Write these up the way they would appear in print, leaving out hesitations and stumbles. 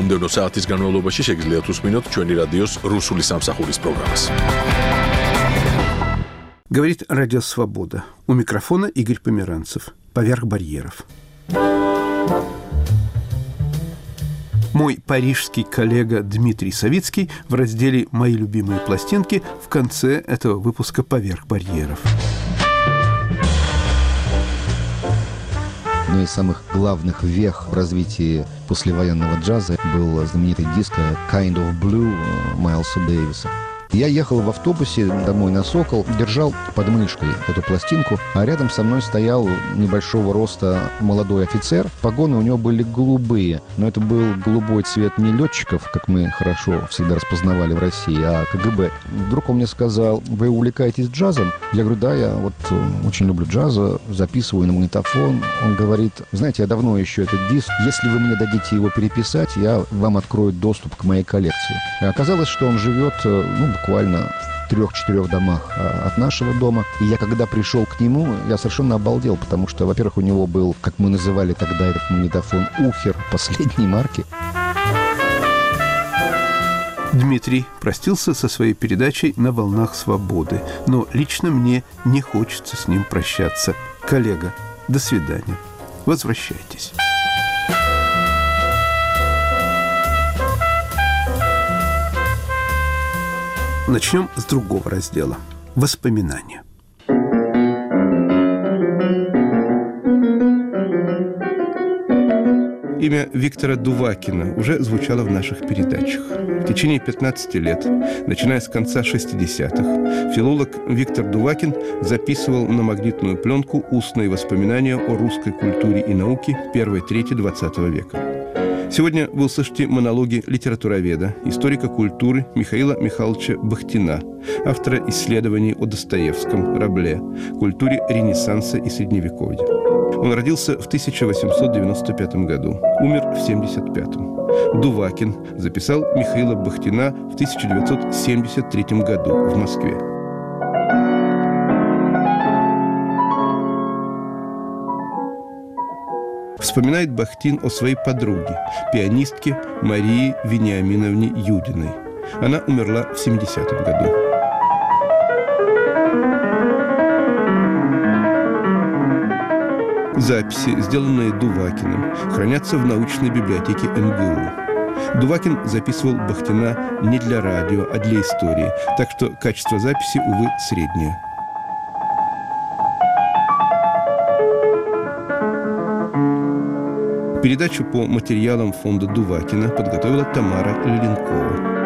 მომდევნო საათის განმავლობაში შეგიძლიათ უსმინოთ ჩვენი რადიოს რუსული სამსახურის программას. Говорит Радио Свобода. У микрофона Игорь Померанцев. Поверх барьеров. Мой парижский коллега Дмитрий Савицкий в разделе «Мои любимые пластинки» в конце этого выпуска «Поверх барьеров». Одной из самых главных вех в развитии послевоенного джаза был знаменитый диск «Kind of Blue» Майлса Дэвиса. Я ехал в автобусе домой на «Сокол», держал под мышкой эту пластинку, а рядом со мной стоял небольшого роста молодой офицер. Погоны у него были голубые, но это был голубой цвет не летчиков, как мы хорошо всегда распознавали в России, а КГБ. Вдруг он мне сказал: «Вы увлекаетесь джазом?» Я говорю: «Да, я вот очень люблю джаз, записываю на магнитофон». Он говорит: «Знаете, я давно ищу этот диск. Если вы мне дадите его переписать, я вам открою доступ к моей коллекции». И оказалось, что он живет, буквально в 3-4 домах от нашего дома. И я, когда пришел к нему, я совершенно обалдел, потому что, во-первых, у него был, как мы называли тогда этот магнитофон, «Ухер» последней марки. Дмитрий простился со своей передачей «На волнах свободы», но лично мне не хочется с ним прощаться. Коллега, до свидания. Возвращайтесь. Начнем с другого раздела – воспоминания. Имя Виктора Дувакина уже звучало в наших передачах. В течение 15 лет, начиная с конца 60-х, филолог Виктор Дувакин записывал на магнитную пленку устные воспоминания о русской культуре и науке первой трети XX века. Сегодня вы услышите монологи литературоведа, историка культуры Михаила Михайловича Бахтина, автора исследований о Достоевском, Рабле, культуре Ренессанса и Средневековья. Он родился в 1895 году, умер в 1975. Дувакин записал Михаила Бахтина в 1973 году в Москве. Вспоминает Бахтин о своей подруге, пианистке Марии Вениаминовне Юдиной. Она умерла в 70-м году. Записи, сделанные Дувакиным, хранятся в научной библиотеке МГУ. Дувакин записывал Бахтина не для радио, а для истории, так что качество записи, увы, среднее. Передачу по материалам фонда Дувакина подготовила Тамара Леленкова.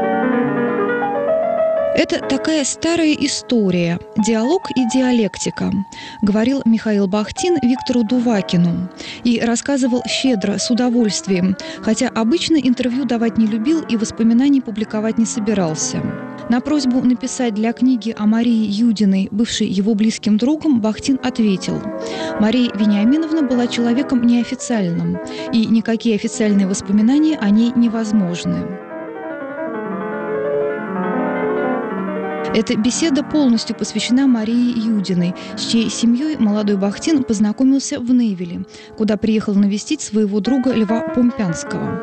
Это такая старая история, диалог и диалектика, говорил Михаил Бахтин Виктору Дувакину и рассказывал щедро, с удовольствием, хотя обычно интервью давать не любил и воспоминаний публиковать не собирался. На просьбу написать для книги о Марии Юдиной, бывшей его близким другом, Бахтин ответил: «Мария Вениаминовна была человеком неофициальным, и никакие официальные воспоминания о ней невозможны». Эта беседа полностью посвящена Марии Юдиной, с чьей семьей молодой Бахтин познакомился в Невеле, куда приехал навестить своего друга Льва Помпянского.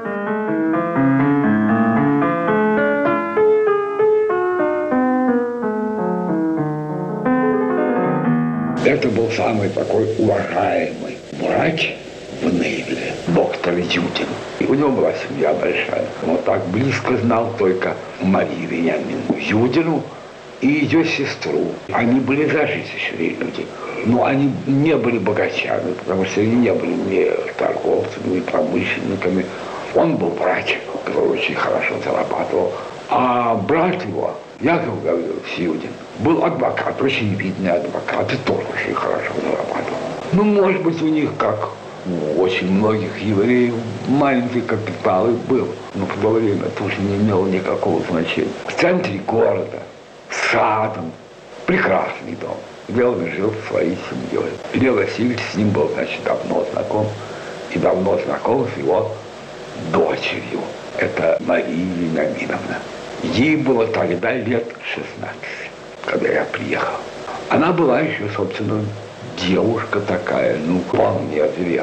Это был самый такой уважаемый врач в Невеле, доктор Юдин. И у него была семья большая. Он так близко знал только Марию Вениаминовну Юдину и ее сестру. Они были зажиточные люди, но они не были богачами, потому что они не были ни торговцами, ни промышленниками. Он был врач, который очень хорошо зарабатывал. А брат его, Яков Гаврилович Юдин, был адвокат, очень видный адвокат, и тоже очень хорошо зарабатывал. Ну, может быть, у них, как у очень многих евреев, маленький капитал и был. Но в то время это уже не имело никакого значения. В центре города, с садом, прекрасный дом, где он жил со своей семьей. Илья Васильевич с ним был, значит, давно знаком. И давно знаком с его дочерью. Это Мария Вениаминовна. Ей было тогда лет 16, когда я приехал. Она была еще, собственно, девушка такая, ну, вполне зрелая.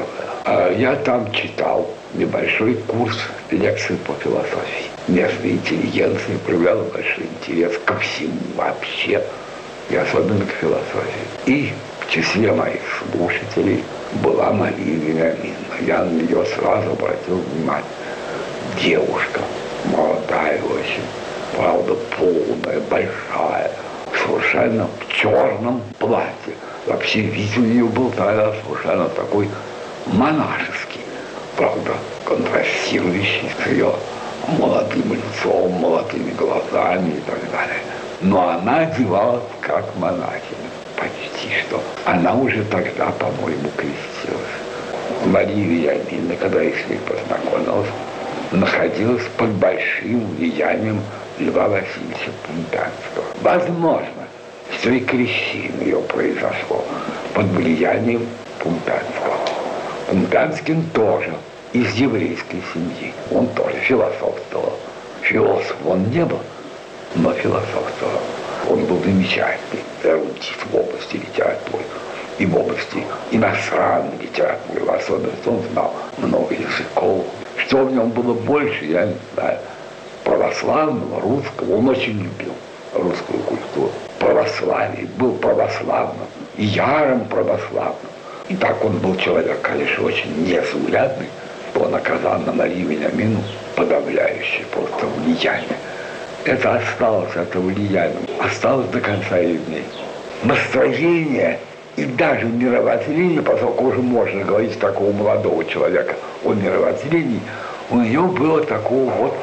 Я там читал небольшой курс лекций по философии. Местная интеллигенция проявляла большой интерес ко всему вообще, и особенно к философии. И в числе моих слушателей была Мария Вениаминовна. Я на нее сразу обратил внимание. Девушка, молодая очень, правда полная, большая, совершенно в черном платье. Вообще вид у нее был тогда совершенно такой монашеский, правда, контрастирующий с ее молодым лицом, молодыми глазами и так далее. Но она одевалась как монахиня, почти что. Она уже тогда, по-моему, крестилась. Мария Вениаминовна, когда я с ней познакомилась, находилась под большим влиянием Льва Васильевича Пумпянского. Возможно, что и крещение ее произошло под влиянием Пумпянского. Пумпянский тоже из еврейской семьи. Он тоже философствовал. Философ он не был, но философствовал. Он был замечательный эрудит в области литературы и в области иностранной литературы. В особенности он знал много языков. Что в нем было больше, я не знаю. Православного, русского. Он очень любил русскую культуру. Православие, был православным, и ярым православным. И так он был человек, конечно, очень незаурядный, что он оказал на Марию Вениаминовну подавляющее просто влияние. Это осталось, это влияние, осталось до конца ее дней. Настроение и даже мировоззрение, поскольку уже можно говорить такого молодого человека о мировоззрении, у нее было такого вот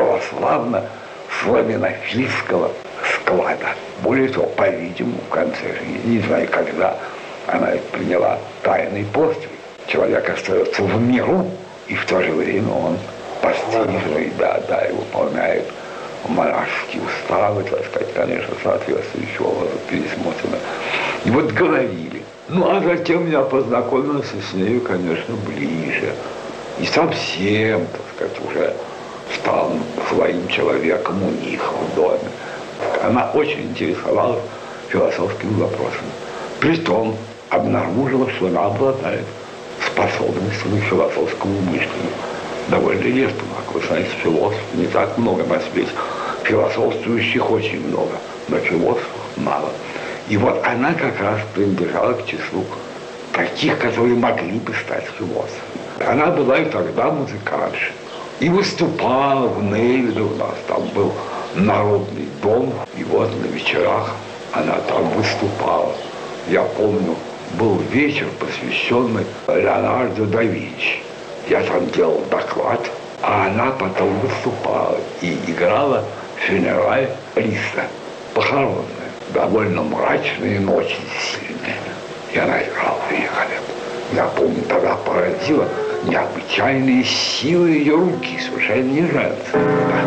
православно-славянофильского склада. Более того, по-видимому, в конце жизни, не знаю когда, она приняла тайный подвиг. Человек остается в миру, и в то же время он постижный, да, и выполняет монашеские уставы, так сказать, конечно, соответствующего пересмотрено. И вот говорили. Ну, а затем я познакомился с нею, конечно, ближе. И совсем, так сказать, уже стал своим человеком у них в доме. Она очень интересовалась философскими вопросами. Притом обнаружила, что она обладает способностью к философскому мышлению. Довольно редко, как вы знаете, философов не так много на свете. Философствующих очень много, но философов мало. И вот она как раз принадлежала к числу таких, которые могли бы стать философами. Она была и тогда музыкантша. И выступала в Невеле, у нас там был народный дом, и вот на вечерах она там выступала. Я помню, был вечер, посвященный Леонардо да Винчи. Я там делал доклад, а она потом выступала и играла «Фюнераль Листа», похоронная, довольно мрачная, но очень сильная. И она играла великолепно. Я помню, тогда поразила необычайные силы ее руки, совершенно не женские. Да.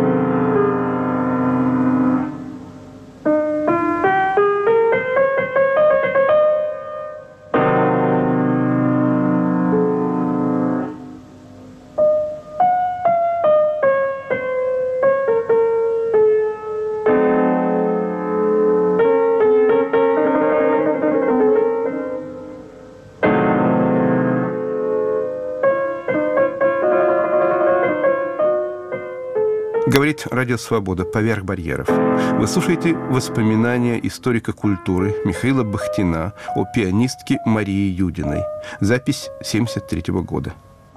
Говорит Радио Свобода «Поверх барьеров». Вы слушаете воспоминания историка культуры Михаила Бахтина о пианистке Марии Юдиной. Запись 1973 года.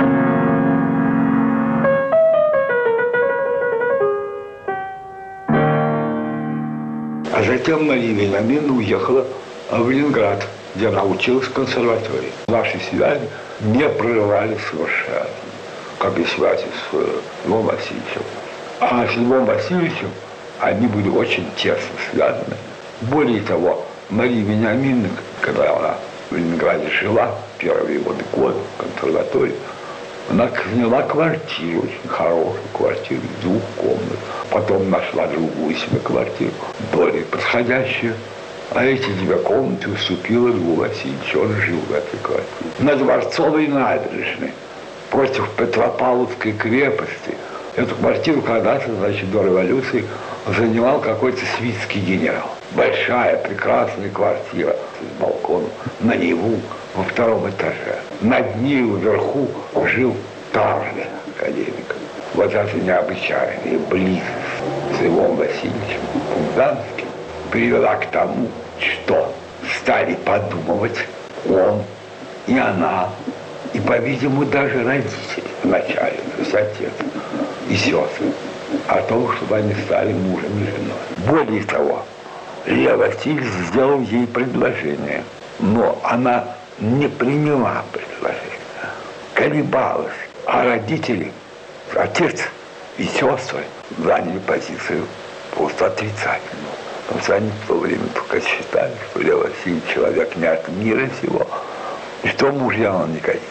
А затем Мария Вениаминовна уехала в Ленинград, где она училась в консерватории. Наши связи не прерывались совершенно, как и связи с Львом Васильевичем. А с Львом Васильевичем они были очень тесно связаны. Более того, Мария Вениаминовна, когда она в Ленинграде жила, первые годы в консерватории, она сняла квартиру, очень хорошую квартиру, 2 комнат. Потом нашла другую себе квартиру, более подходящую. А эти 2 комнаты уступила Льву Васильевичу, он жил в этой квартире. На Дворцовой набережной, против Петропавловской крепости. Эту квартиру когда-то, значит, до революции занимал какой-то свитский генерал. Большая, прекрасная квартира с балконом на Неву во 2-м этаже. Над ней вверху жил Тарля, академик. Вот эта необычайная близость с Львом Васильевичем Кубанским привела к тому, что стали подумывать он и она, и, по-видимому, даже родители вначале, то есть отец и сестры, о том, чтобы они стали мужем и женой. Более того, Лев Васильевич сделал ей предложение, но она не приняла предложение, колебалась, а родители, отец и сестры заняли позицию просто отрицательную. Потому что они в то время только считали, что Лев Васильевич человек не от мира сего, и что мужьям он не годится.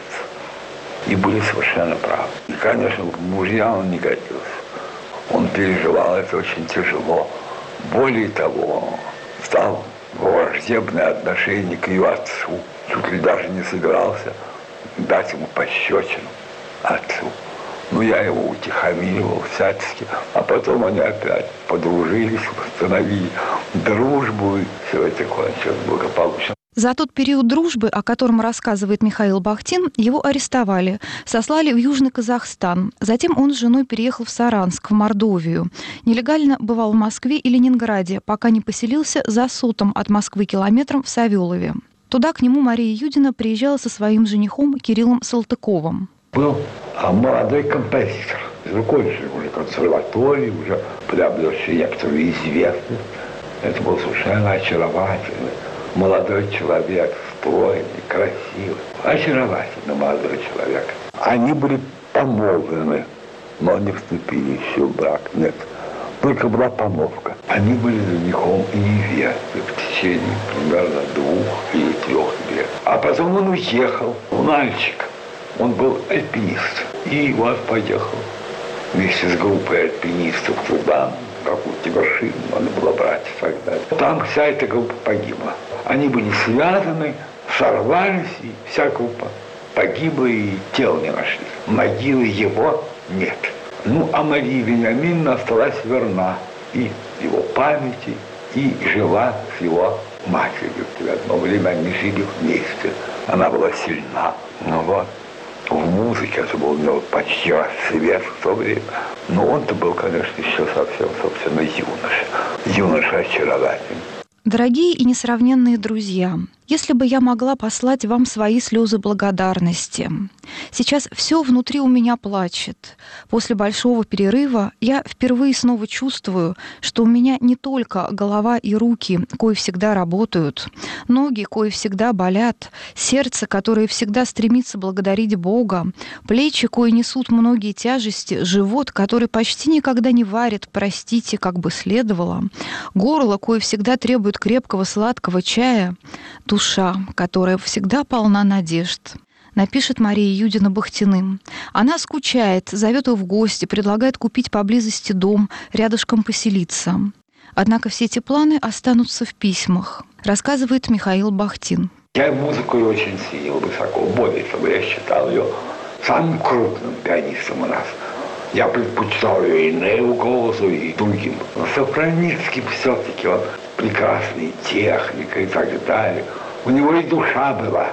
И были совершенно правы. И, конечно, мужьям он не годился. Он переживал это очень тяжело. Более того, стал враждебное отношение к ее отцу. Чуть ли даже не собирался дать ему пощечину отцу. Но я его утихомиривал всячески. А потом они опять подружились, восстановили дружбу, и все это кончилось благополучно. За тот период дружбы, о котором рассказывает Михаил Бахтин, его арестовали, сослали в Южный Казахстан. Затем он с женой переехал в Саранск, в Мордовию. Нелегально бывал в Москве и Ленинграде, пока не поселился за 100 от Москвы километром в Савелове. Туда к нему Мария Юдина приезжала со своим женихом Кириллом Салтыковым. Был молодой композитор, закончивший уже консерваторию, уже приобретший некоторую известность. Это был совершенно очаровательный молодой человек, стройный, красивый, очаровательный молодой человек. Они были помолвлены, но не вступили еще в брак, нет. Только была помолвка. Они были женихом и невестой в течение примерно 2 или 3 лет. А потом он уехал, мальчик. Он был альпинист. И вот поехал вместе с группой альпинистов туда, какую-то вершину надо было брать и так далее. Там вся эта группа погибла. Они были связаны, сорвались, и вся группа погибла, и тел не нашли. Могилы его нет. Ну, а Мария Вениаминовна осталась верна и его памяти, и жила с его матерью. В одно время они жили вместе. Она была сильна. Ну вот. В музыке это был у него почти расцвет в то время. Но он-то был, конечно, еще совсем, собственно, юноша. Юноша очаровательный. Дорогие и несравненные друзья, если бы я могла послать вам свои слезы благодарности. Сейчас все внутри у меня плачет. После большого перерыва я впервые снова чувствую, что у меня не только голова и руки, кои всегда работают, ноги, кои всегда болят, сердце, которое всегда стремится благодарить Бога, плечи, кои несут многие тяжести, живот, который почти никогда не варит, простите, как бы следовало, горло, кое всегда требует крепкого сладкого чая, душа, которая всегда полна надежд. Напишет Мария Юдина Бахтиным. Она скучает, зовет его в гости, предлагает купить поблизости дом, рядышком поселиться. Однако все эти планы останутся в письмах, рассказывает Михаил Бахтин. Я музыку очень ценил высоко. Более того, я считал ее самым крупным пианистом у нас. Я предпочитал ее и Нейлу голосу, и другим. Но Сохраницкий все-таки он прекрасный, техника и так далее. У него и душа была.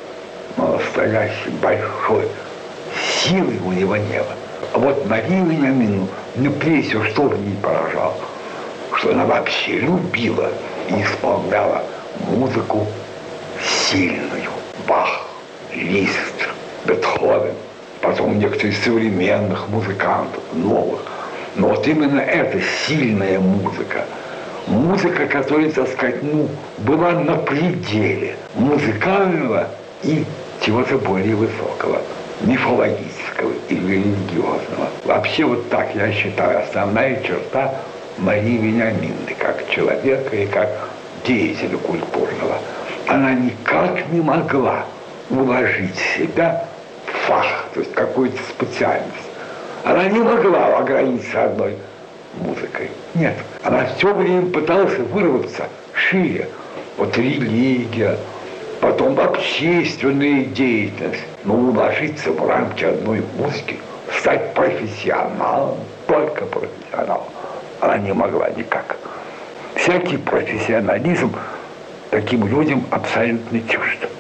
Но настоящей большой силы у него не было. А вот Марию Вениаминовну, мне прежде всего, что в ней поражало, что она вообще любила и исполняла музыку сильную. Бах, Лист, Бетховен, потом некоторые современных музыкантов, новых. Но вот именно эта сильная музыка, музыка, которая, так сказать, была на пределе музыкального и чего-то более высокого, мифологического или религиозного. Вообще вот так, я считаю, основная черта Марии Вениаминовны, как человека и как деятеля культурного. Она никак не могла уложить себя в фах, то есть какую-то специальность. Она не могла ограничиться одной музыкой. Нет, она все время пыталась вырваться шире. Вот религия, потом общественная деятельность. Но уложиться в рамки одной музыки, стать профессионалом, только профессионалом, она не могла никак. Всякий профессионализм таким людям абсолютно чужд.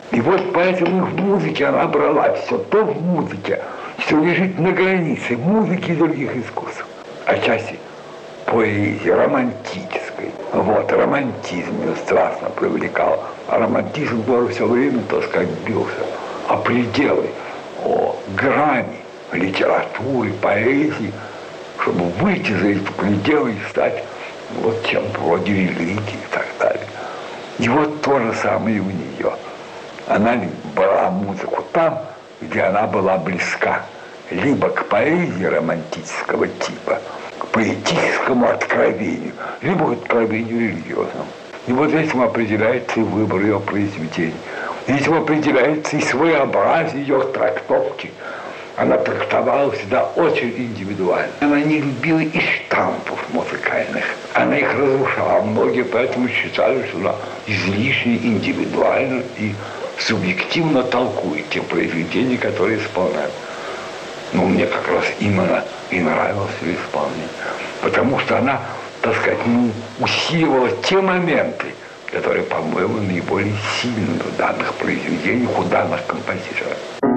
И вот поэтому в музыке она брала все то в музыке, что лежит на границе музыки и других искусств. Отчасти поэзии романтической. Вот, романтизм ее страстно привлекал. А романтизм тоже все время, так сказать, бился о пределы, о грани литературы, поэзии, чтобы выйти за эти пределы и стать вот чем-то вроде религии и так далее. И вот то же самое у нее. Она брала музыку там, где она была близка, либо к поэзии романтического типа, к поэтическому откровению, либо к откровению религиозному. И вот этим определяется и выбор ее произведений. Этим определяется и своеобразие ее трактовки. Она трактовала всегда очень индивидуально. Она не любила и штампов музыкальных. Она их разрушала. Многие поэтому считали, что она излишне индивидуально и субъективно толкует те произведения, которые исполняют. Но мне как раз именно и нравилось ее исполнение. Потому что она, так сказать, усиливала те моменты, которые, по-моему, наиболее сильны в данных произведениях, у данных композиторов.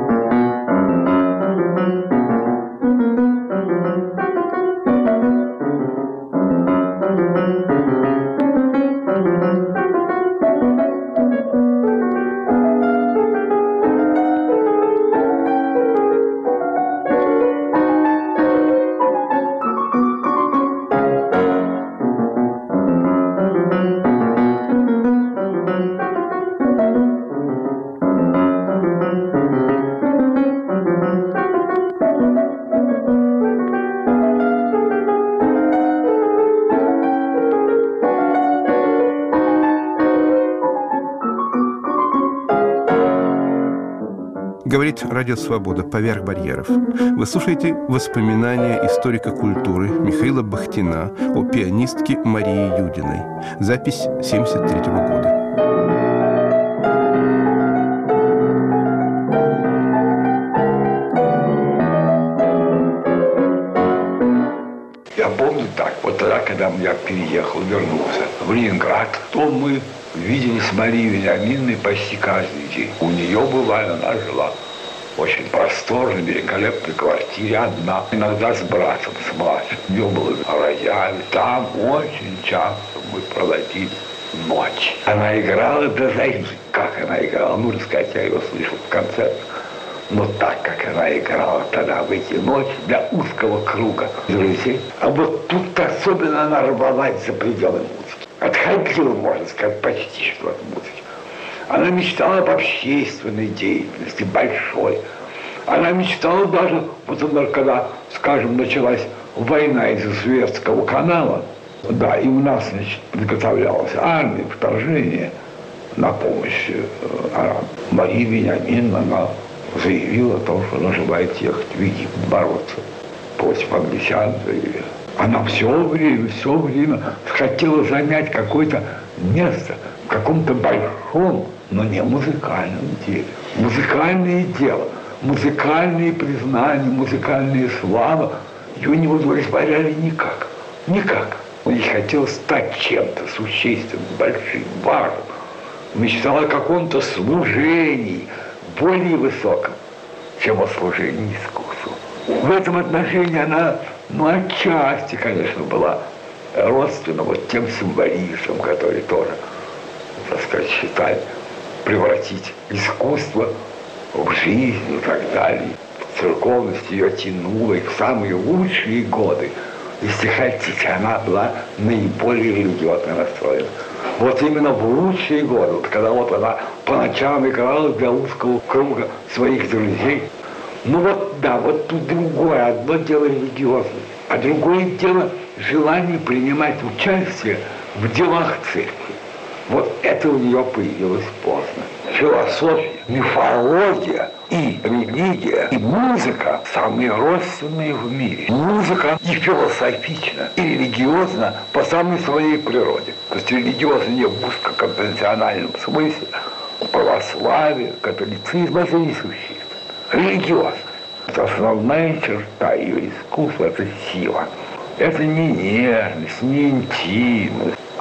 Говорит Радио Свобода «Поверх барьеров». Вы слушаете воспоминания историка культуры Михаила Бахтина о пианистке Марии Юдиной. Запись 1973 года. Я помню так, вот тогда, когда я переехал, вернулся в Ленинград, то мы виделись с Марией Вениаминовной почти каждый день. У нее бывало, она жила в очень просторной, великолепной квартире одна, иногда с братом, с младшим. У нее был рояль, там очень часто мы проводили ночь. Она играла до зари. Как она играла, нужно сказать, я ее слышал в концертах. Но так, как она играла тогда в эти ночи для узкого круга друзей, а вот тут особенно она рвалась за пределы музыки. Отходила, можно сказать, почти что от музыки. Она мечтала об общественной деятельности, большой. Она мечтала даже, вот она, когда, скажем, началась война из-за Суэцкого канала, да, и у нас, значит, подготовлялась армия, вторжение на помощь. Мария Вениаминовна, она заявила о том, что она желает ехать в Египет бороться против англичан. Она все время хотела занять какое-то место в каком-то большом, но не музыкальном деле. Музыкальное дело, музыкальные признания, музыкальные славы ее не удовлетворяли никак. Никак. Ей хотелось стать чем-то существенным, большим, важным. Мечтала о каком-то служении, более высоком, чем о служении искусству. В этом отношении она, отчасти, конечно, была родственна вот тем символистам, которые тоже, так сказать, считали превратить искусство в жизнь и так далее. Церковность ее тянула, и в самые лучшие годы, если хотите, она была наиболее религиозно настроена. Вот именно в лучшие годы, вот когда вот она по ночам играла для узкого круга своих друзей. Ну вот да, вот тут другое, одно дело религиозное, а другое дело желание принимать участие в делах церкви. Вот это у нее появилось поздно. Философия, мифология и религия, и музыка самые родственные в мире. Музыка и философична, и религиозна по самой своей природе. То есть религиозна не в узкоконфессиональном смысле, православие, католицизм, это не существует. Религиозно. Это основная черта ее искусства, это сила. Это не нежность, не интимность,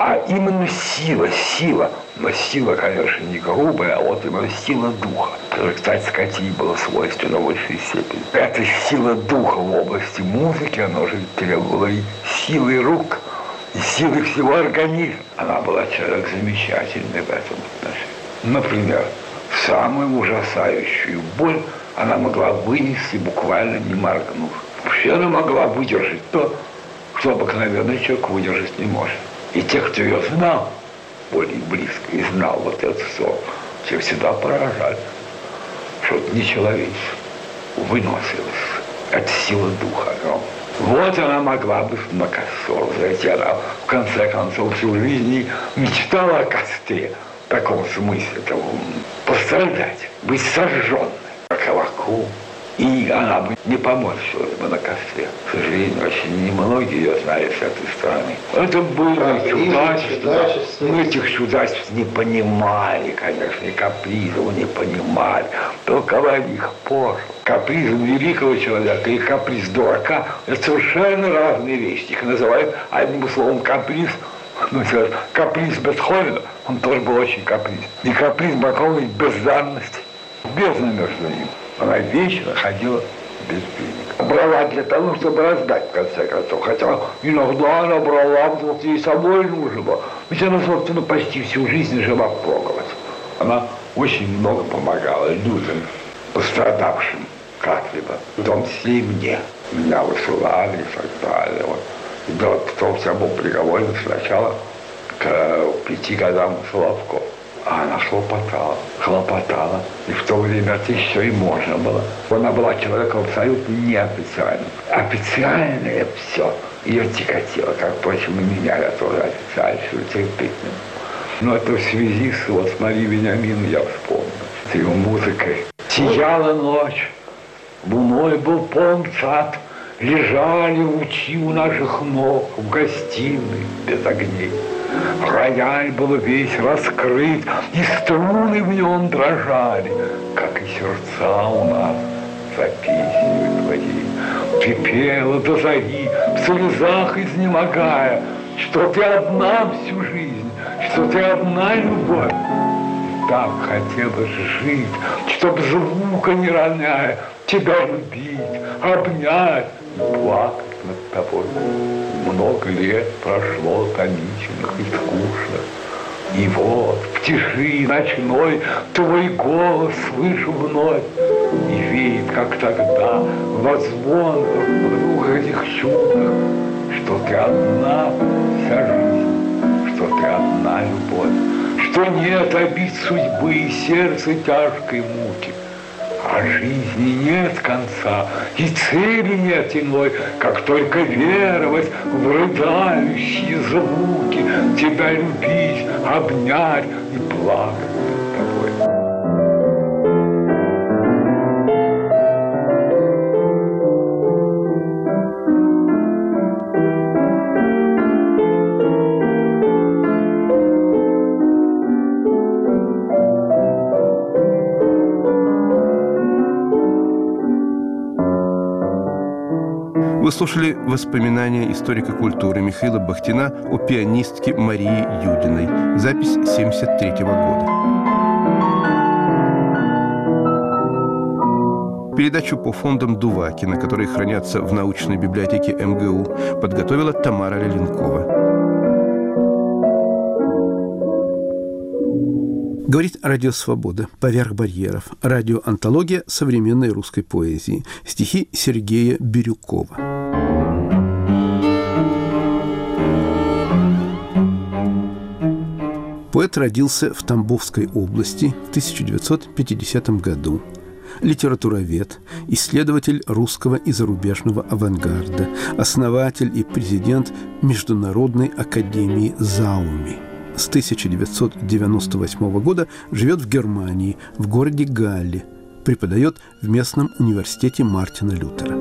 а именно сила. Но сила, конечно, не грубая, а вот именно сила духа. Которая, кстати, Скотти было свойственно в высшей степени. Эта сила духа в области музыки, она же требовала и силы рук, и силы всего организма. Она была человек замечательный в этом отношении. Например, самую ужасающую боль она могла вынести, буквально не моргнув. Вообще она могла выдержать то, что обыкновенный человек выдержать не может. И те, кто ее знал более близко и знал вот это все, те всегда поражались, что это нечеловеческое выносилось. Это сила духа. Вот она могла бы на костер зайти. Она, в конце концов, всю жизнь мечтала о костре. В таком смысле, пострадать, быть сожженной, как Авакум. И она бы не поморщилась бы на костре. К сожалению, очень немногие ее знают с этой стороны. Это было чудачество. Мы этих чудачеств не понимали, конечно, и капризов не понимали. Толковали их позже. Каприз великого человека и каприз дурака – это совершенно разные вещи. Их называют одним словом каприз. Каприз Бетховена, он тоже был очень каприз. И каприз Баковой бездарности, бездна между ними. Она вечно ходила без денег. Брала для того, чтобы раздать, в конце концов. Хотя иногда она брала, потому что ей самой нужно было. Ведь она, собственно, почти всю жизнь жила впроголодь. Она очень много помогала людям, пострадавшим как-либо. В том числе и мне. Меня высылали и так далее. Вот. И да, потом я был приговорен сначала к 5 годам Соловко. А она хлопотала. И в то время это еще и можно было. Она была человеком абсолютно неофициальным. Официальное все ее тяготило, как, впрочем, и меня я тоже официально терпеть. Но это в связи с Марией Вениаминовной я вспомнил. С ее музыкой. Сияла ночь, луной был полн сад, лежали лучи у наших ног в гостиной без огней. Рояль был весь раскрыт, и струны в нем дрожали, как и сердца у нас за песню твоей. Ты пела до зари, в слезах изнемогая, что ты одна всю жизнь, что ты одна любовь. И так хотелось жить, чтоб звука не роняя, тебя любить, обнять и плакать над тобой. Много лет прошло томительных и скучных. И вот в тиши ночной твой голос слышу вновь. И веет, как тогда, во звонках, в двух этих чудах, что ты одна вся жизнь, что ты одна любовь, что нет обид судьбы и сердца тяжкой муки. А жизни нет конца, и цели нет иной, как только веровать в рыдающие звуки, тебя любить, обнять и плакать над тобой. Вы слушали воспоминания историка культуры Михаила Бахтина о пианистке Марии Юдиной. Запись 1973 года. Передачу по фондам Дувакина, которые хранятся в научной библиотеке МГУ, подготовила Тамара Леленкова. Говорит Радио Свобода. Поверх барьеров. Радиоантология современной русской поэзии. Стихи Сергея Бирюкова. Поэт родился в Тамбовской области в 1950 году. Литературовед, исследователь русского и зарубежного авангарда, основатель и президент Международной академии Зауми. С 1998 года живет в Германии, в городе Галле. Преподает в местном университете Мартина Лютера.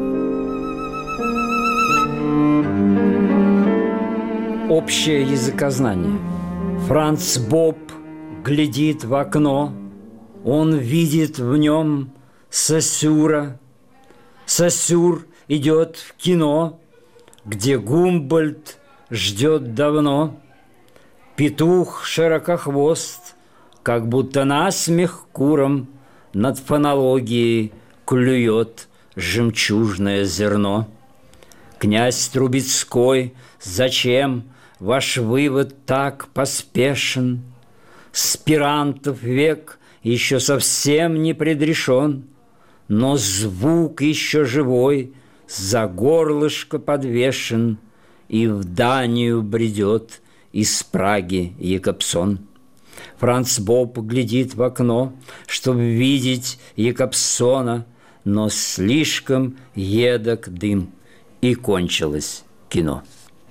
Общее языкознание. Франц Боб глядит в окно. Он видит в нем Сосюра. Сосюр идет в кино, где Гумбольдт ждет давно. Петух широкохвост, как будто насмех куром над фонологией клюет жемчужное зерно. Князь Трубецкой, зачем ваш вывод так поспешен? Спирантов век еще совсем не предрешен, но звук еще живой за горлышко подвешен, и в Данию бредет из Праги Якобсон. Франц Боб глядит в окно, чтобы видеть Якобсона, но слишком едок дым, и кончилось кино.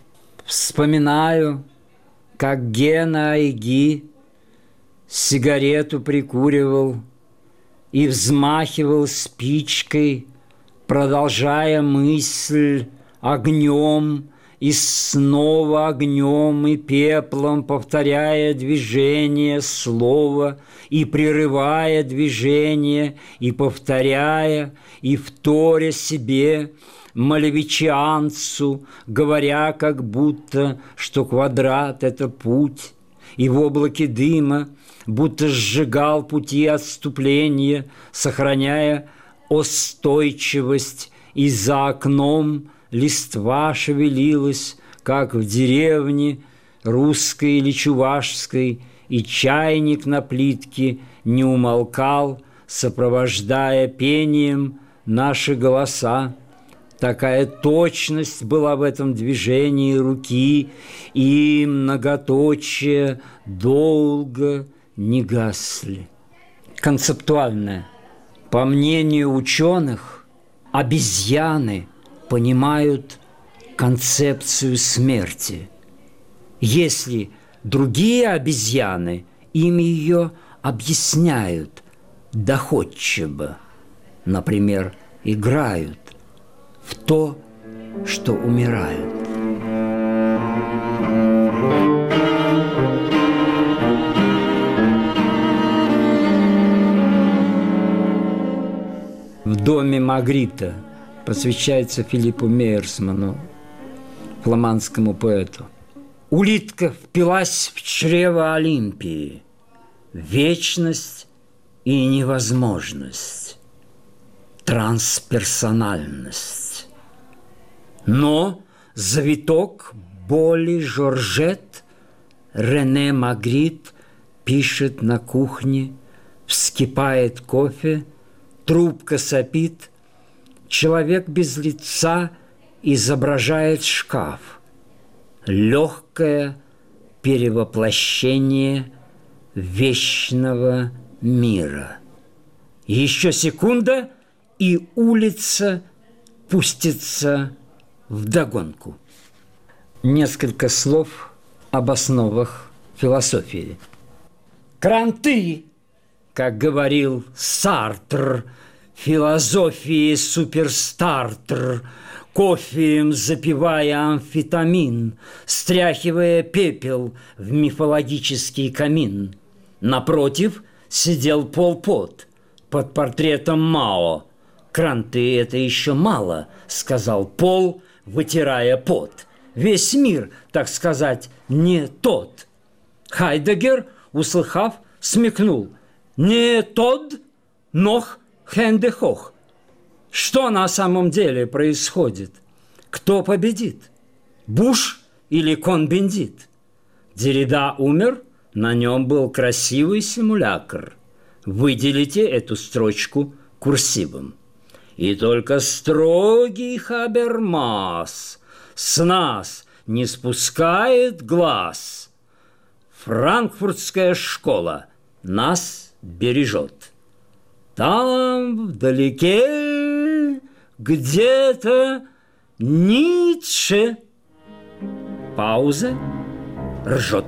Вспоминаю, как Гена Айги сигарету прикуривал и взмахивал спичкой, продолжая мысль огнем и снова огнем и пеплом, повторяя движение слова и прерывая движение, и повторяя, и вторя себе, малевичианцу, говоря как будто, что квадрат – это путь, и в облаке дыма будто сжигал пути отступления, сохраняя устойчивость, и за окном листва шевелилась, как в деревне русской или чувашской, и чайник на плитке не умолкал, сопровождая пением наши голоса. Такая точность была в этом движении руки, и многоточие долго не гасли. Концептуальное. По мнению ученых, обезьяны понимают концепцию смерти. Если другие обезьяны им ее объясняют доходчиво, например, играют в то, что умирают. В доме Магрита посвящается Филиппу Мейерсману, фламандскому поэту. Улитка впилась в чрево Олимпии. Вечность и невозможность. Трансперсональность. Но завиток боли Жоржет Рене Магрит пишет на кухне, вскипает кофе, трубка сопит, человек без лица изображает шкаф. Легкое перевоплощение вечного мира. Еще секунда, и улица пустится вдогонку. Несколько слов об основах философии. Кранты, как говорил Сартр, философии суперстартер, кофеем запивая амфетамин, стряхивая пепел в мифологический камин. Напротив сидел Пол Пот под портретом Мао. «Кранты – это еще мало», – сказал Пол, вытирая пот. «Весь мир, так сказать, не тот». Хайдеггер, услыхав, смекнул. «Не тот, нох хенде хох». Что на самом деле происходит? Кто победит? Буш или Кон-Бендит? Деррида умер, на нем был красивый симулякр. Выделите эту строчку курсивом. И только строгий Хабермас с нас не спускает глаз. Франкфуртская школа нас бережет. Там вдалеке где-то Ницше. Пауза. Ржет.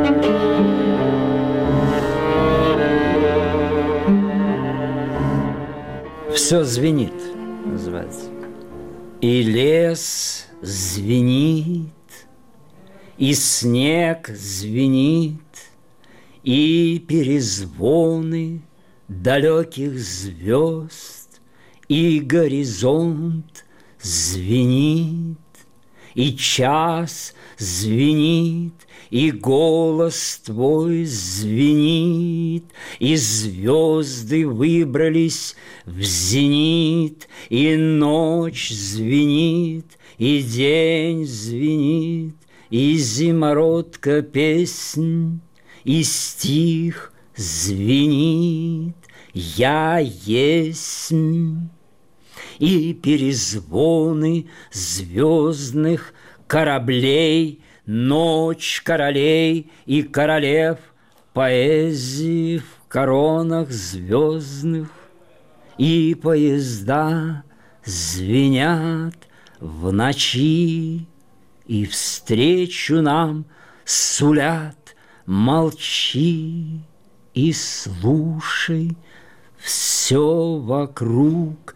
Все звенит, называется. И лес звенит, и снег звенит, и перезвоны далеких звезд, и горизонт звенит, и час звенит, и голос твой звенит, и звезды выбрались в зенит, и ночь звенит, и день звенит, и зимородка песнь, и стих звенит, я есмь. И перезвоны звездных кораблей, ночь королей и королев, поэзии в коронах звездных, и поезда звенят в ночи, и встречу нам сулят молчи и слушай, все вокруг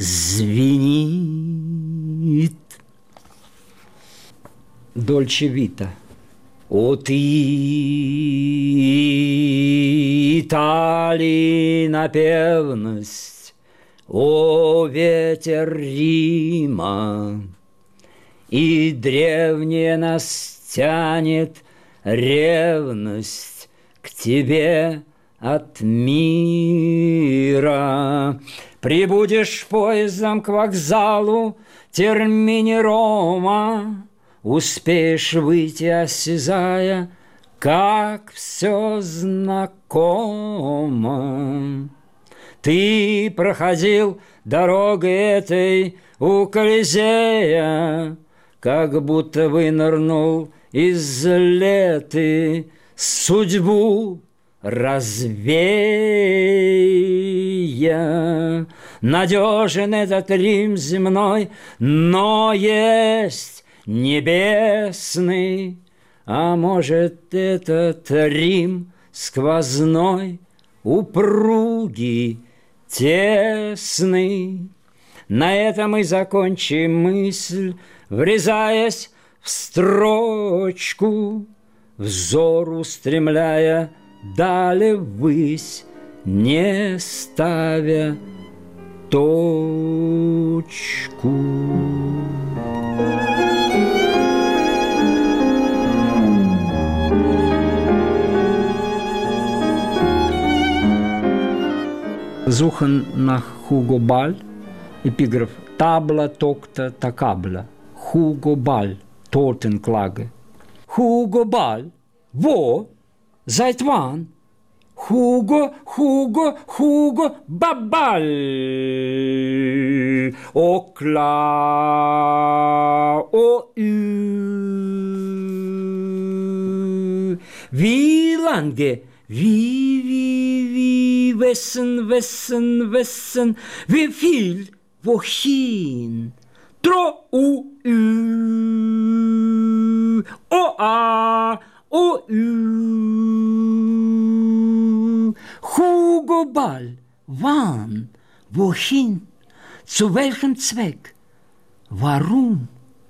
звенит. Дольче Вита. О ты, Италии напевность, о ветер Рима, и древняя нас тянет ревность к тебе от мира. Прибудешь поездом к вокзалу Термини Рома, успеешь выйти, осязая, как все знакомо. Ты проходил дорогой этой у Колизея, как будто вынырнул из леты, судьбу развея. Надежен этот Рим земной, но есть небесный, а может, этот Рим сквозной, упругий, тесный. На этом и закончим мысль, врезаясь в строчку, взор устремляя далее ввысь, не ставя точку. Suchen nach Hugo Ball, Epigraph Tabla tocta tacabla, Hugo Ball, Totenklage. Hugo Ball, wo? Seit wann? Hugo, Hugo, Hugo, Babal. O klar, o Wie lange? Wie, wessen, wie viel, wohin? Tro, o, a, o, Hugo Ball, wann, wohin, zu welchem Zweck, warum?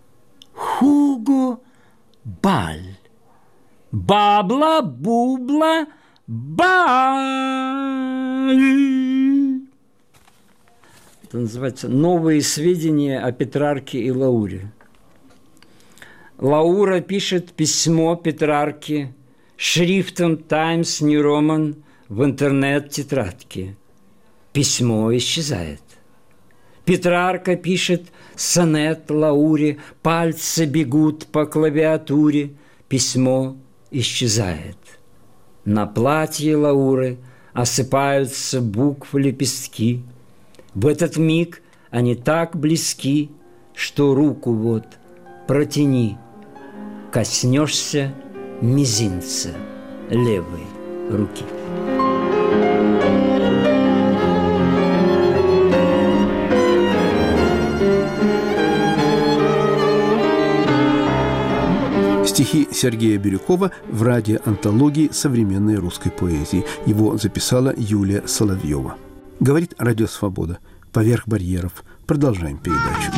Hugo Ball, Babla, Bubla, Бал. Это называется «Новые сведения о Петрарке и Лауре». Лаура пишет письмо Петрарке шрифтом Times New Roman в интернет-тетрадке. Письмо исчезает. Петрарка пишет сонет Лауре, пальцы бегут по клавиатуре, письмо исчезает. На платье Лауры осыпаются буквы лепестки. В этот миг они так близки, что руку вот протяни, коснешься мизинца левой руки. Стихи Сергея Бирюкова в радиоантологии современной русской поэзии. Его записала Юлия Соловьева. Говорит Радио Свобода. Поверх барьеров. Продолжаем передачу.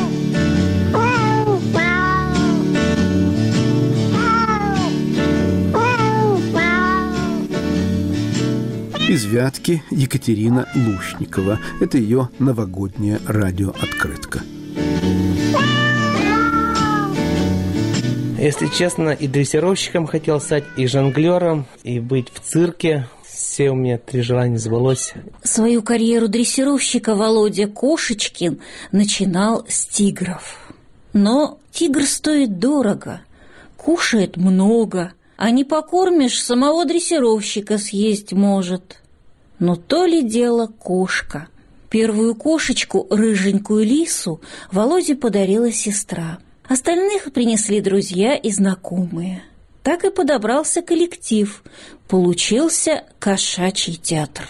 Из Вятки Екатерина Лушникова. Это ее новогодняя радиооткрытка. Если честно, и дрессировщиком хотел стать, и жонглером, и быть в цирке. Все у меня 3 желания сбылось. Свою карьеру дрессировщика Володя Кошечкин начинал с тигров. Но тигр стоит дорого, кушает много, а не покормишь, самого дрессировщика съесть может. Но то ли дело кошка. Первую кошечку, рыженькую лису, Володе подарила сестра. Остальных принесли друзья и знакомые. Так и подобрался коллектив. Получился кошачий театр.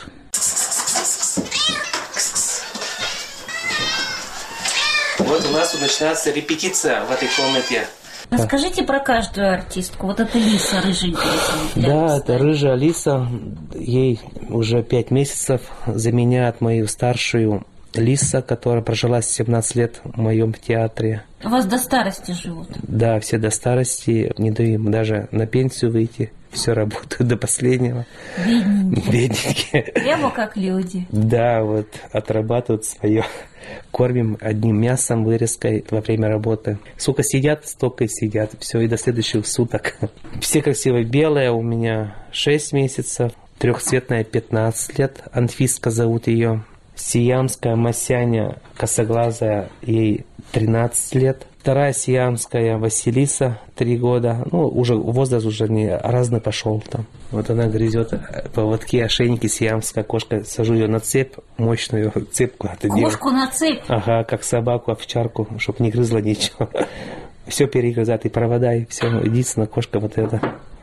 Вот у нас начинается репетиция в этой комнате. Расскажите про каждую артистку. Вот эта лиса рыженькая. Да, это рыжая лиса. Ей уже 5 месяцев. Заменяет мою старшую лиса, которая прожила 17 лет в моем театре. У вас до старости живут? Да, все до старости. Не даю им даже на пенсию выйти. Все работают до последнего. Бедненькие. Прямо как люди. Да, вот отрабатывают свое. Кормим одним мясом, вырезкой во время работы. Сколько сидят, столько и сидят. Все, и до следующих суток. Все красивые. Белая у меня 6 месяцев. Трехцветная 15 лет. Анфиска зовут ее. Сиамская Масяня, косоглазая, ей 13 лет. Вторая сиамская Василиса, 3 года. Ну, уже возраст уже не разный пошел там. Вот она грызет поводки, ошейники, сиамская кошка. Сажу ее на цепь, мощную цепку. Кошку на цепь? Ага, как собаку, овчарку, чтобы не грызла ничего. Все перегрызает, и провода, и все. Единственная кошка вот эта.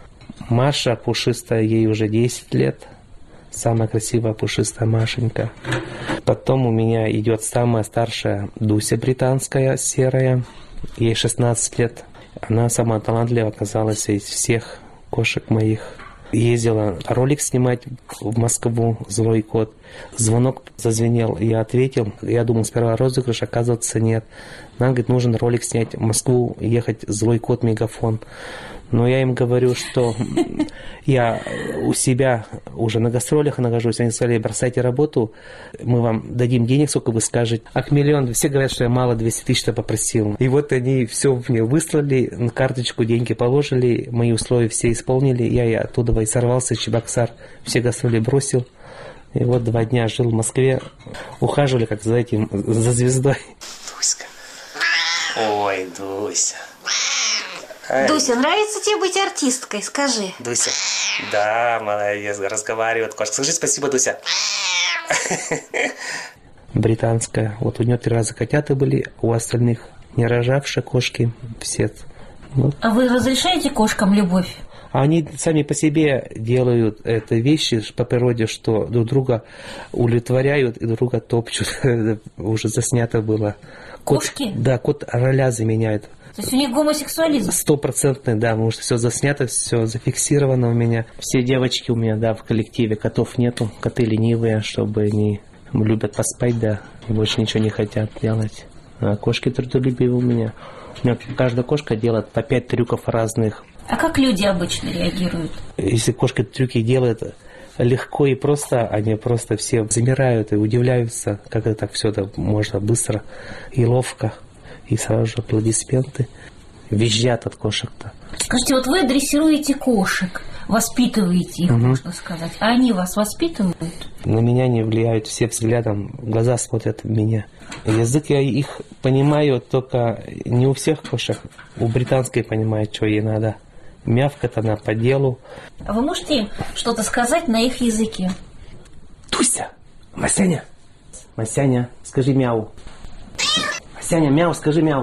Маша пушистая, ей уже 10 лет. Самая красивая пушистая Машенька. Потом у меня идет самая старшая Дуся британская, серая. Ей 16 лет. Она самая талантливая оказалась из всех кошек моих. Ездила ролик снимать в Москву, «Злой кот». Звонок зазвенел, я ответил. Я думал, сперва розыгрыш, оказывается, нет. Нам, говорит, нужен ролик снять в Москву, ехать «Злой кот», мегафон. Но я им говорю, что я у себя уже на гастролях нахожусь. Они сказали, бросайте работу, мы вам дадим денег, сколько вы скажете. Акмиллион, все говорят, что я мало 200 тысяч попросил. И вот они все мне выслали, на карточку деньги положили, мои условия все исполнили. Я и оттуда и сорвался, Чебоксар, все гастроли бросил. И вот 2 дня жил в Москве, ухаживали, как за этим, за звездой. Дуська. Ой, Дуся. Дуся, нравится тебе быть артисткой? Скажи. Дуся. Да, молодец, разговаривает кошка. Скажи спасибо, Дуся. Британская. Вот у нее 3 раза котята были, у остальных не рожавшие кошки. Все. Вот. А вы разрешаете кошкам любовь? Они сами по себе делают это вещи по природе, что друг друга удовлетворяют и друг друга топчут. Уже заснято было. Кошки? Да, кот роля заменяет. То есть у них гомосексуализм? 100%, да, потому что все заснято, все зафиксировано у меня. Все девочки у меня, да, в коллективе, котов нету, коты ленивые, чтобы они любят поспать, да, и больше ничего не хотят делать. А кошки трудолюбивые у меня. У меня каждая кошка делает по 5 трюков разных. А как люди обычно реагируют? Если кошка трюки делает легко и просто, они просто все замирают и удивляются, как это так все это можно быстро и ловко. И сразу же аплодисменты. Визжат от кошек-то. Скажите, вот вы дрессируете кошек, воспитываете их, можно сказать. А они вас воспитывают? На меня не влияют все взглядом, глаза смотрят в меня. Язык я их понимаю, только не у всех кошек. У британской понимает, что ей надо. Мявкает она по делу. А вы можете им что-то сказать на их языке? Туся, Масяня, Масяня, скажи мяу. Масяня, мяу, скажи мяу.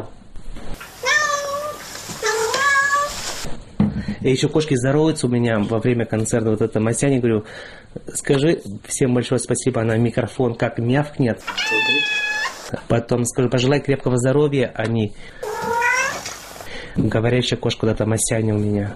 И еще кошки здороваются у меня во время концерта. Вот это Масяня, говорю, скажи всем большое спасибо, она микрофон как мявкнет. Потом скажу, пожелай крепкого здоровья, они... Говорящая кошка, вот эта Масяня у меня.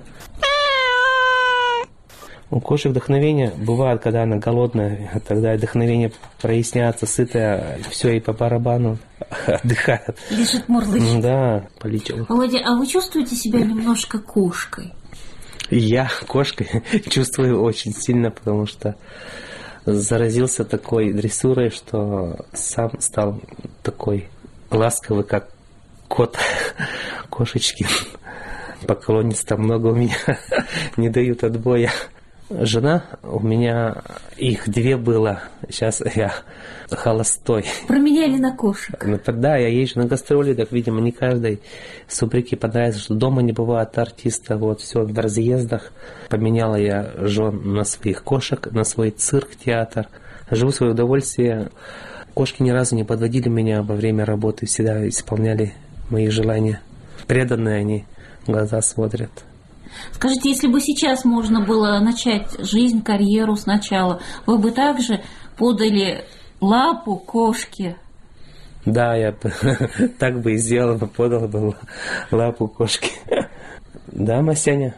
У кошек вдохновение бывает, когда она голодная, тогда вдохновение проясняется, сытая, все, и по барабану отдыхает. Лежит мурлычет. Да, полетел. Володя, а вы чувствуете себя немножко кошкой? Я кошкой чувствую очень сильно, потому что заразился такой дрессурой, что сам стал такой ласковый, как кот, кошечки. поклонниц там много у меня, не дают отбоя. Жена у меня, их 2 было, сейчас я холостой. Променяли на кошек. Ну, тогда я езжу на гастроли, так, видимо, не каждой супруге понравится, что дома не бывает артиста, вот, все, в разъездах. Поменяла я жен на своих кошек, на свой цирк, театр. Живу в свое удовольствие. Кошки ни разу не подводили меня во время работы, всегда исполняли мои желания. Преданные они, глаза смотрят. Скажите, если бы сейчас можно было начать жизнь, карьеру сначала, вы бы также подали лапу кошке? Да, я так бы и сделал, подал бы лапу кошке. Да, Масяня?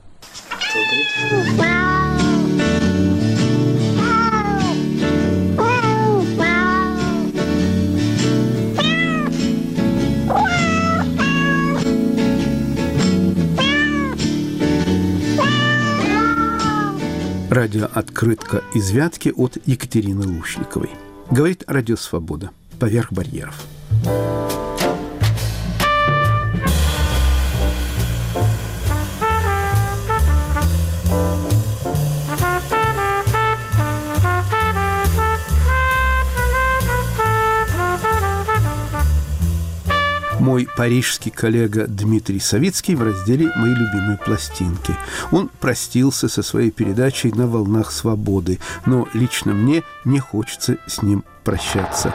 Радиооткрытка из Вятки от Екатерины Лушниковой. Говорит Радио Свобода. Поверх барьеров. Мой парижский коллега Дмитрий Савицкий в разделе «Мои любимые пластинки». Он простился со своей передачей на «Волнах свободы», но лично мне не хочется с ним прощаться.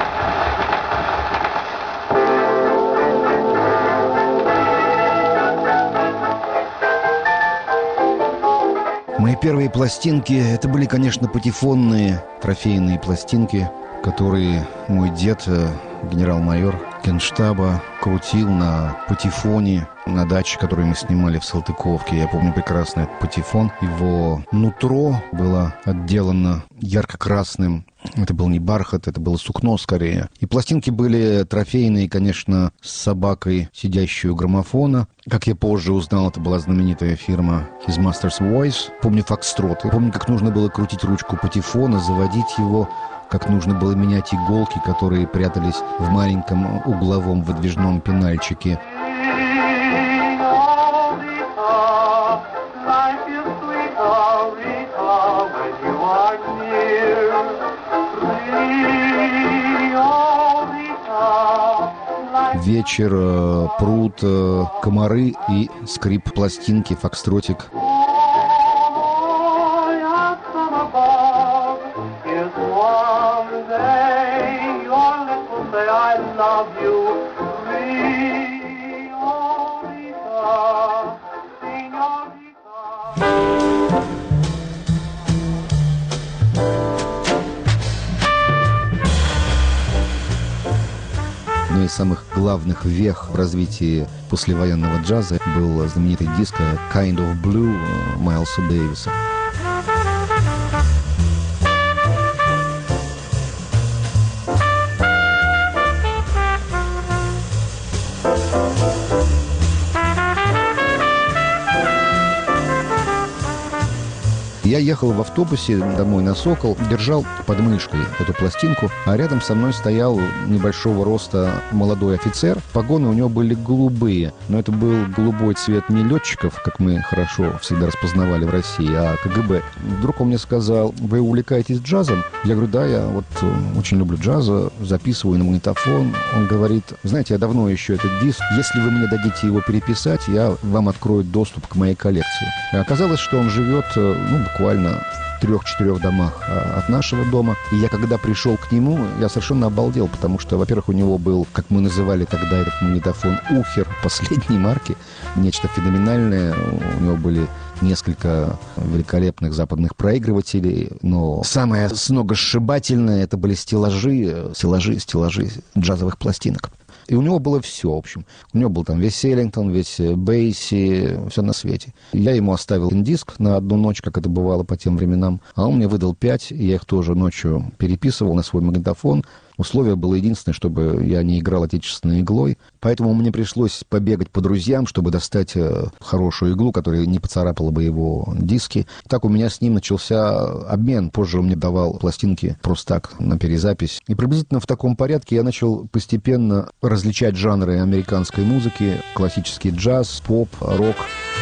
Мои первые пластинки, это были, конечно, патефонные, трофейные пластинки, которые мой дед, генерал-майор Генштаба, крутил на патефоне на даче, которую мы снимали в Салтыковке. Я помню прекрасно этот патефон. Его нутро было отделано ярко-красным. Это был не бархат, это было сукно скорее. И пластинки были трофейные, конечно, с собакой, сидящей у граммофона. Как я позже узнал, это была знаменитая фирма His Master's Voice. Помню фокстроты. Помню, как нужно было крутить ручку патефона, заводить его, как нужно было менять иголки, которые прятались в маленьком угловом выдвижном пенальчике. Вечер, пруд, комары и скрип пластинки, фокстротик. Одной из самых главных вех в развитии послевоенного джаза был знаменитый диск «Kind of Blue» Майлса Дэвиса. Я ехал в автобусе домой на «Сокол», держал под мышкой эту пластинку, а рядом со мной стоял небольшого роста молодой офицер. Погоны у него были голубые, но это был голубой цвет не летчиков, как мы хорошо всегда распознавали в России, а КГБ. Вдруг он мне сказал: «Вы увлекаетесь джазом?» Я говорю: «Да, я вот очень люблю джаз, записываю на магнитофон». Он говорит: «Знаете, я давно ищу этот диск. Если вы мне дадите его переписать, я вам открою доступ к моей коллекции». И оказалось, что он живет, буквально в 3-4 домах от нашего дома. И я, когда пришел к нему, я совершенно обалдел, потому что, во-первых, у него был, как мы называли тогда этот магнитофон, «Ухер» последней марки, нечто феноменальное. У него были несколько великолепных западных проигрывателей, но самое сногсшибательное — это были стеллажи джазовых пластинок. И у него было все, в общем. У него был там весь Эллингтон, весь Бейси, все на свете. Я ему оставил диск на одну ночь, как это бывало по тем временам, а он мне выдал 5, и я их тоже ночью переписывал на свой магнитофон. Условие было единственное, чтобы я не играл отечественной иглой. Поэтому мне пришлось побегать по друзьям, чтобы достать хорошую иглу, которая не поцарапала бы его диски. Так у меня с ним начался обмен. Позже он мне давал пластинки просто так, на перезапись. И приблизительно в таком порядке я начал постепенно различать жанры американской музыки. Классический джаз, поп, рок.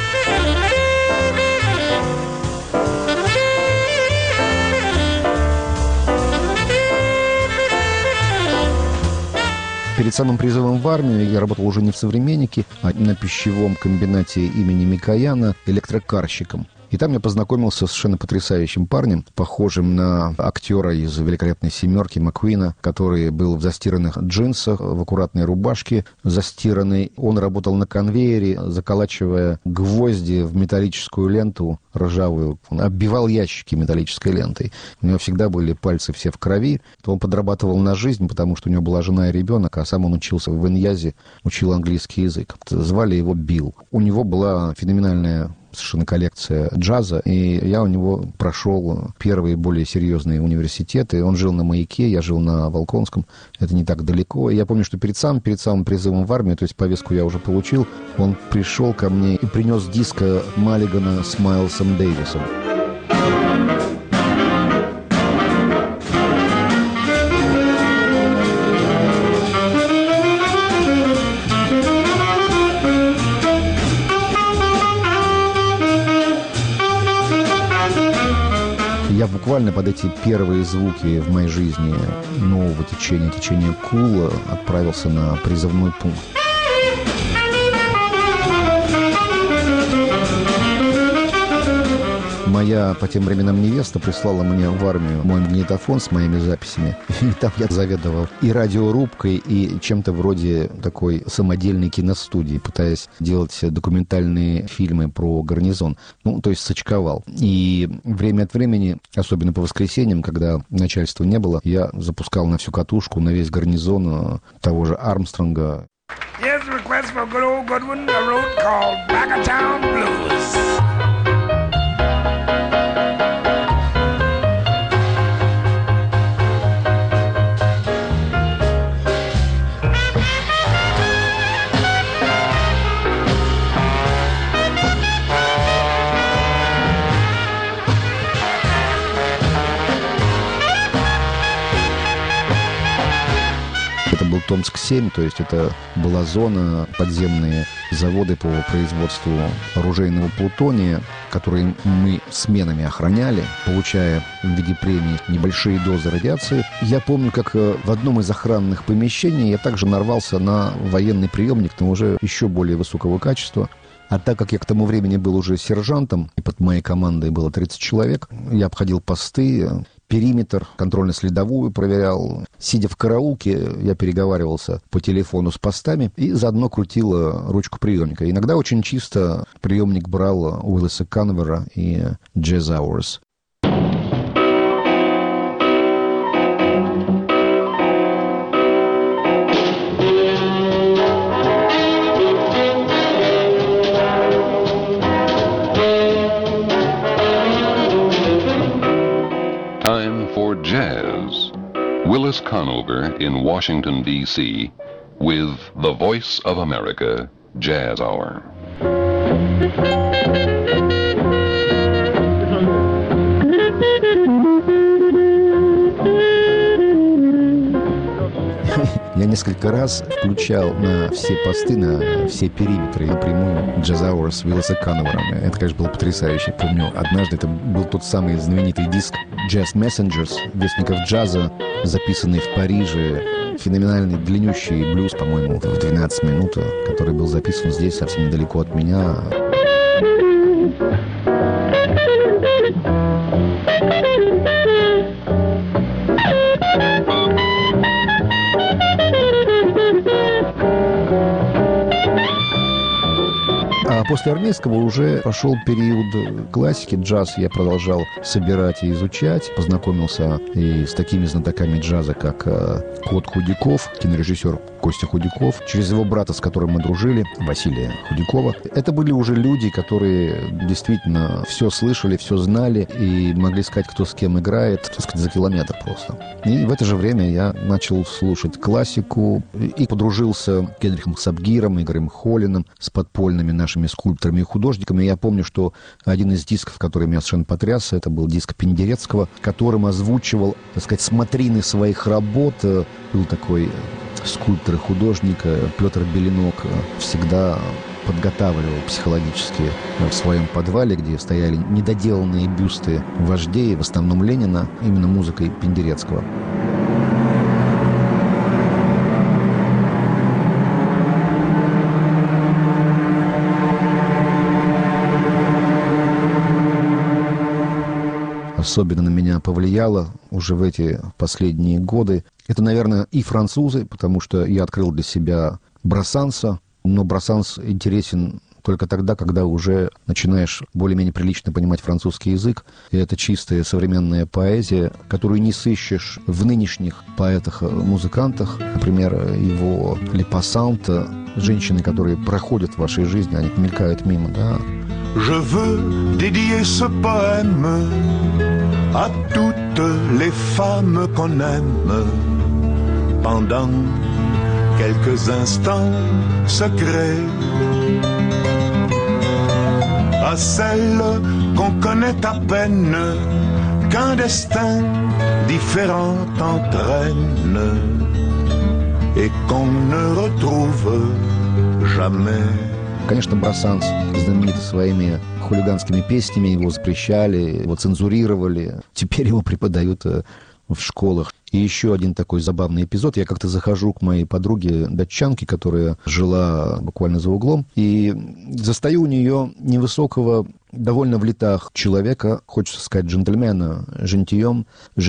Перед самым призывом в армию я работал уже не в «Современнике», а на пищевом комбинате имени Микояна электрокарщиком. И там я познакомился с совершенно потрясающим парнем, похожим на актера из «Великолепной семерки» Маккуина, который был в застиранных джинсах, в аккуратной рубашке застиранной. Он работал на конвейере, заколачивая гвозди в металлическую ленту ржавую. Он оббивал ящики металлической лентой. У него всегда были пальцы все в крови. Он подрабатывал на жизнь, потому что у него была жена и ребенок, а сам он учился в Иньязе, учил английский язык. Звали его Билл. У него была феноменальная совершенно коллекция джаза, и я у него прошел первые более серьезные университеты. Он жил на Маяке, я жил на Волконском. Это не так далеко. И я помню, что перед самым призывом в армию, то есть повестку я уже получил, он пришел ко мне и принес диск Маллигана с Майлсом Дэвисом. Я буквально под эти первые звуки в моей жизни нового течения Кула отправился на призывной пункт. Моя по тем временам невеста прислала мне в армию мой магнитофон с моими записями. И там я заведовал и радиорубкой, и чем-то вроде такой самодельной киностудии, пытаясь делать документальные фильмы про гарнизон. Ну, то есть сочковал. И время от времени, особенно по воскресеньям, когда начальства не было, я запускал на всю катушку, на весь гарнизон того же Армстронга. Here's a request for good old Goodwin, a road called Back of Town Blues. Это был Томск-7, то есть это была зона, подземные заводы по производству оружейного плутония, которые мы сменами охраняли, получая в виде премии небольшие дозы радиации. Я помню, как в одном из охранных помещений я также нарвался на военный приемник, но уже еще более высокого качества. А так как я к тому времени был уже сержантом, и под моей командой было 30 человек, я обходил посты, периметр, контрольно-следовую проверял. Сидя в караулке, я переговаривался по телефону с постами и заодно крутил ручку приемника. Иногда очень чисто приемник брал Уиллиса Канвера и Jazz Hours. Jazz. Willis Conover in Washington, D.C. with the Voice of America Jazz Hour. Я несколько раз включал на все посты, на все периметры напрямую Jazz Hour с Уиллиса Кановера. Это, конечно, было потрясающе. Помню, однажды это был тот самый знаменитый диск Jazz Messengers, Вестников джаза, записанный в Париже. Феноменальный длиннющий блюз, по-моему, в 12 минут, который был записан здесь, совсем недалеко от меня. А после армейского уже пошел период классики, джаз я продолжал собирать и изучать. Познакомился и с такими знатоками джаза, как Кот Худяков, кинорежиссер Костя Худяков, через его брата, с которым мы дружили, Василия Худякова. Это были уже люди, которые действительно все слышали, все знали и могли сказать, кто с кем играет, так сказать, за километр просто. И в это же время я начал слушать классику и подружился с Генрихом Сабгиром, Игорем Холлиным, с подпольными нашими скульпторами и художниками. Я помню, что один из дисков, который меня совершенно потряс, это был диск Пендерецкого, которым озвучивал, так сказать, смотрины своих работ. Был такой скульптор и художник Петр Беленок, всегда подготавливал психологически в своем подвале, где стояли недоделанные бюсты вождей, в основном Ленина, именно музыкой Пендерецкого. Особенно на меня повлияло уже в эти последние годы. Это, наверное, и французы, потому что я открыл для себя Брассанса. Но Брассанс интересен только тогда, когда уже начинаешь более-менее прилично понимать французский язык. И это чистая современная поэзия, которую не сыщешь в нынешних поэтах-музыкантах. Например, его «Les passantes», женщины, которые проходят в вашей жизни, они мелькают мимо, да. Je veux dédier ce poème à toutes les femmes qu'on aime pendant quelques instants secrets, à celles qu'on connaît à peine, qu'un destin différent entraîne et qu'on ne retrouve jamais. Конечно, Брассанс знаменит своими хулиганскими песнями, его запрещали, его цензурировали. Теперь его преподают в школах. И еще один такой забавный эпизод. Я как-то захожу к моей подруге датчанке, которая жила буквально за углом, и застаю у нее невысокого, довольно в летах человека, хочется сказать джентльмена, жентиема,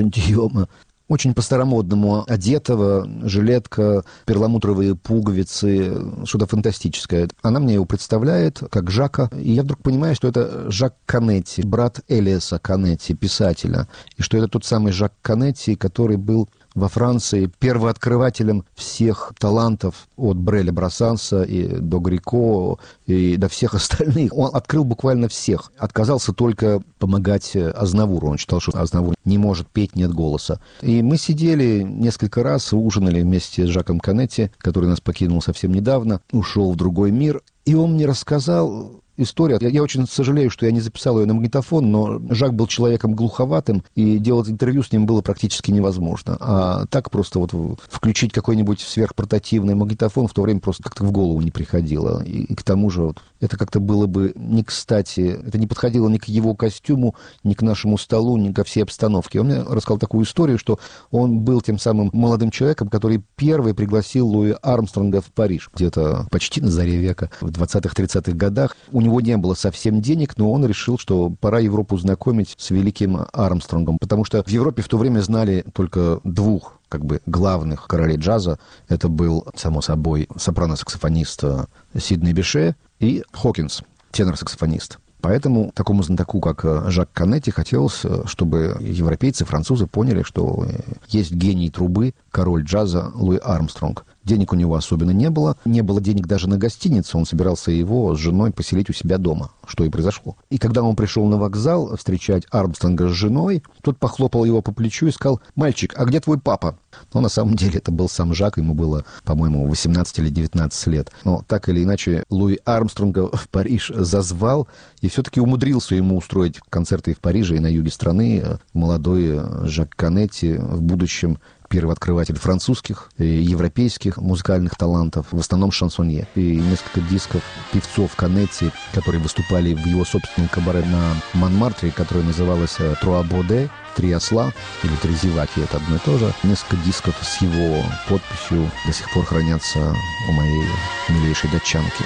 очень по-старомодному одетого, жилетка, перламутровые пуговицы, что-то фантастическое. Она мне его представляет как Жака, и я вдруг понимаю, что это Жак Канетти, брат Элиаса Канетти, писателя, и что это тот самый Жак Канетти, который был во Франции первооткрывателем всех талантов от Бреля Брассанса и до Грико и до всех остальных. Он открыл буквально всех. Отказался только помогать Азнавуру. Он считал, что Азнавур не может петь, нет голоса. И мы сидели несколько раз, ужинали вместе с Жаком Канетти, который нас покинул совсем недавно, ушел в другой мир. И он мне рассказал история. Я очень сожалею, что я не записал ее на магнитофон, но Жак был человеком глуховатым, и делать интервью с ним было практически невозможно. А так просто вот включить какой-нибудь сверхпортативный магнитофон в то время просто как-то в голову не приходило. И к тому же вот, это как-то было бы не кстати. Это не подходило ни к его костюму, ни к нашему столу, ни ко всей обстановке. Он мне рассказал такую историю, что он был тем самым молодым человеком, который первый пригласил Луи Армстронга в Париж. Где-то почти на заре века, в 20-30-х годах. У него не было совсем денег, но он решил, что пора Европу знакомить с великим Армстронгом, потому что в Европе в то время знали только двух главных королей джаза. Это был, само собой, сопрано-саксофонист Сидней Беше и Хокинс, тенор-саксофонист. Поэтому такому знатоку, как Жак Канетти, хотелось, чтобы европейцы, французы поняли, что есть гений трубы, король джаза Луи Армстронг. Денег у него особенно не было. Не было денег даже на гостиницу. Он собирался его с женой поселить у себя дома, что и произошло. И когда он пришел на вокзал встречать Армстронга с женой, тот похлопал его по плечу и сказал: «Мальчик, а где твой папа?» Но на самом деле это был сам Жак, ему было, по-моему, 18 или 19 лет. Но так или иначе Луи Армстронга в Париж зазвал и все-таки умудрился ему устроить концерты и в Париже, и на юге страны. Молодой Жак Канетти, в будущем первый открыватель французских и европейских музыкальных талантов, в основном шансонье. И несколько дисков певцов Канетти, которые выступали в его собственном кабаре на Монмартре, которое называлось «Труа Боде», «Три осла» или «Три зеваки», это одно и то же. Несколько дисков с его подписью до сих пор хранятся у моей милейшей датчанки.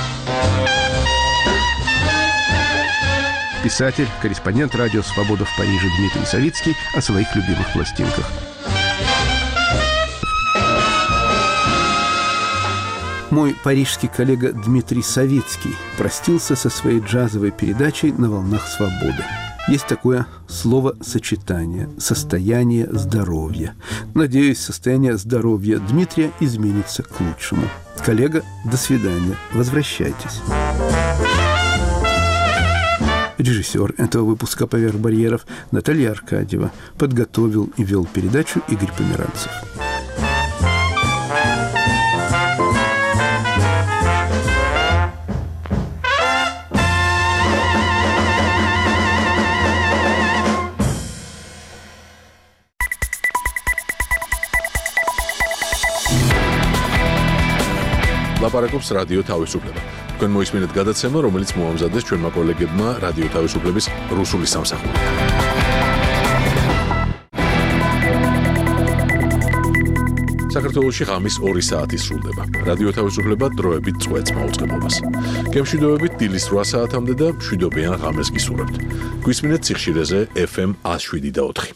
Писатель, корреспондент радио «Свобода» в Париже Дмитрий Савицкий о своих любимых пластинках. Мой парижский коллега Дмитрий Савицкий простился со своей джазовой передачей «На волнах свободы». Есть такое словосочетание – состояние здоровья. Надеюсь, состояние здоровья Дмитрия изменится к лучшему. Коллега, до свидания. Возвращайтесь. Режиссер этого выпуска «Поверх барьеров» Наталья Аркадьева. Подготовил и вел передачу Игорь Померанцев. ლაპარაკობს რადიო თავისუფლება. თქვენ მოისმინეთ გადაცემა, რომელიც მოამზადეს ჩვენმა კოლეგებმა რადიო თავისუფლების რუსული სამსახური. საქართველოში ღამის 2 საათი სრულდება. რადიო თავისუფლება დროებით წვეთს მაუწყებლობას. გემშვიდობებით დილის 8 საათამდე და მშვიდობიან ღამეს გისურვებთ. გვისმინეთ სიხშირეზე FM 107.4.